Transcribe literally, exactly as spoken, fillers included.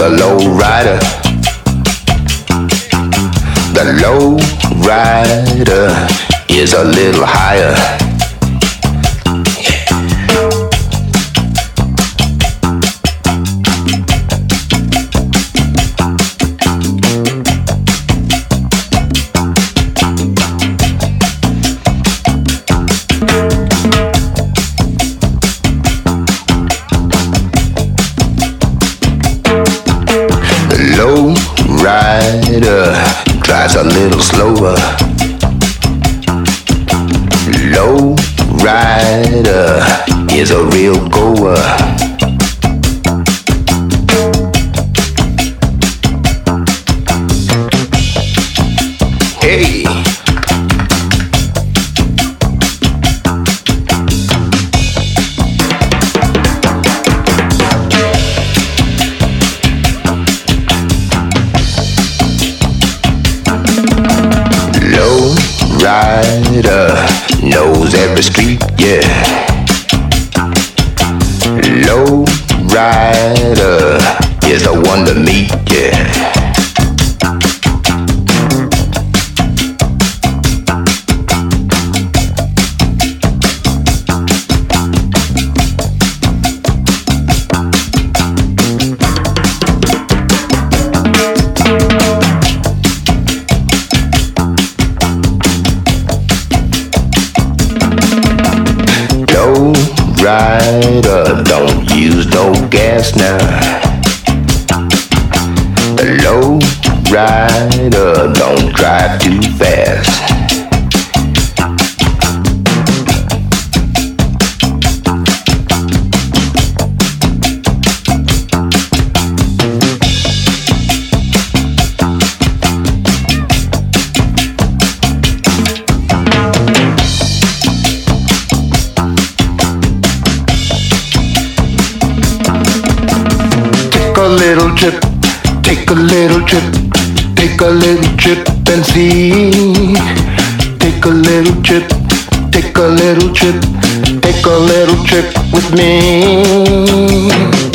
the low rider. The low rider is a little higher. Low rider drives a little slower. Low rider is a real goer. Hey. Rider knows every street, yeah. Low rider is the one to meet, yeah. Rider don't use no gas now. The low rider don't drive too fast. Take a little trip, take a little trip, take a little trip and see. Take a little trip, take a little trip, take a little trip with me.